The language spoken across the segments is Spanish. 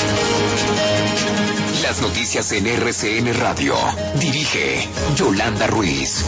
Las noticias en RCN Radio. Dirige Yolanda Ruiz.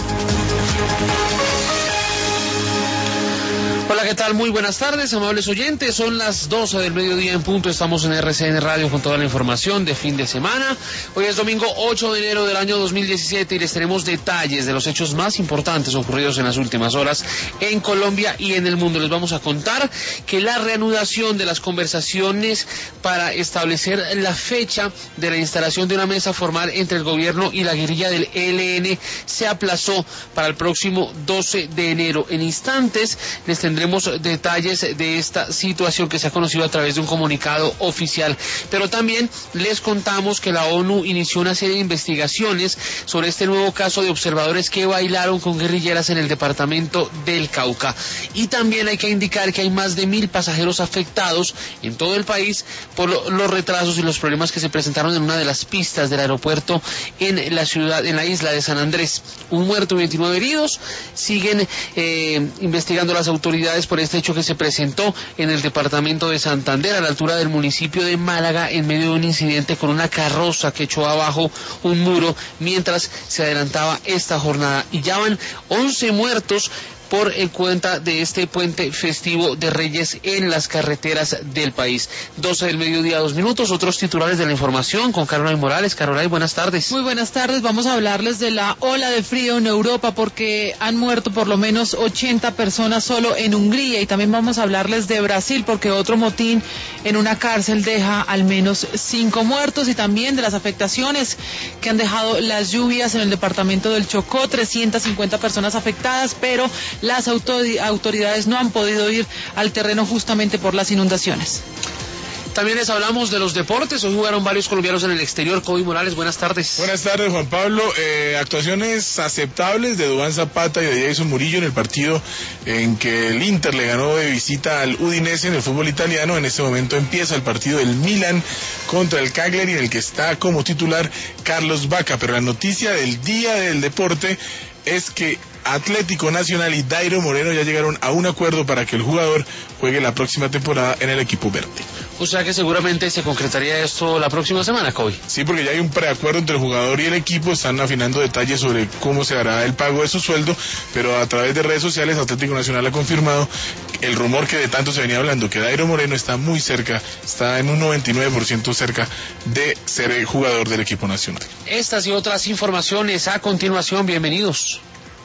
Hola, ¿qué tal? Muy buenas tardes, amables oyentes. Son las 12 del mediodía en punto. Estamos en RCN Radio con toda la información de fin de semana. Hoy es domingo 8 de enero del año 2017 y les tenemos detalles de los hechos más importantes ocurridos en las últimas horas en Colombia y en el mundo. Les vamos a contar que la reanudación de las conversaciones para establecer la fecha de la instalación de una mesa formal entre el gobierno y la guerrilla del ELN se aplazó para el próximo 12 de enero. En instantes les tendremos detalles de esta situación que se ha conocido a través de un comunicado oficial, pero también les contamos que la ONU inició una serie de investigaciones sobre este nuevo caso de observadores que bailaron con guerrilleras en el departamento del Cauca, y también hay que indicar que hay más de 1.000 pasajeros afectados en todo el país por los retrasos y los problemas que se presentaron en una de las pistas del aeropuerto en la ciudad, en la isla de San Andrés. Un muerto y 29 heridos. Siguen investigando las autoridades por este hecho que se presentó en el departamento de Santander, a la altura del municipio de Málaga, en medio de un incidente con una carroza que echó abajo un muro mientras se adelantaba esta jornada. Y ya van 11 muertos por cuenta de este puente festivo de Reyes en las carreteras del país. 12 del mediodía, 2 minutos. Otros titulares de la información con Caroline Morales. Caroline, buenas tardes. Muy buenas tardes. Vamos a hablarles de la ola de frío en Europa, porque han muerto por lo menos 80 personas solo en Hungría, y también vamos a hablarles de Brasil, porque otro motín en una cárcel deja al menos 5 muertos, y también de las afectaciones que han dejado las lluvias en el departamento del Chocó. 350 personas afectadas, pero las autoridades no han podido ir al terreno justamente por las inundaciones. También les hablamos de los deportes. Hoy jugaron varios colombianos en el exterior. Kobe Morales, buenas tardes. Buenas tardes, Juan Pablo. Actuaciones aceptables de Duván Zapata y de Jason Murillo en el partido en que el Inter le ganó de visita al Udinese en el fútbol italiano. En este momento empieza el partido del Milan contra el Cagliari, en el que está como titular Carlos Vaca. Pero la noticia del día del deporte es que Atlético Nacional y Dairo Moreno ya llegaron a un acuerdo para que el jugador juegue la próxima temporada en el equipo verde. O sea que seguramente se concretaría esto la próxima semana, Kobe. Sí, porque ya hay un preacuerdo entre el jugador y el equipo. Están afinando detalles sobre cómo se hará el pago de su sueldo, pero a través de redes sociales Atlético Nacional ha confirmado el rumor que de tanto se venía hablando, que Dairo Moreno está muy cerca, está en un 99% cerca de ser el jugador del equipo nacional. Estas y otras informaciones a continuación. Bienvenidos.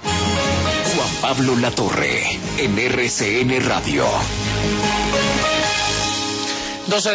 Juan Pablo Latorre, en RCN Radio. 12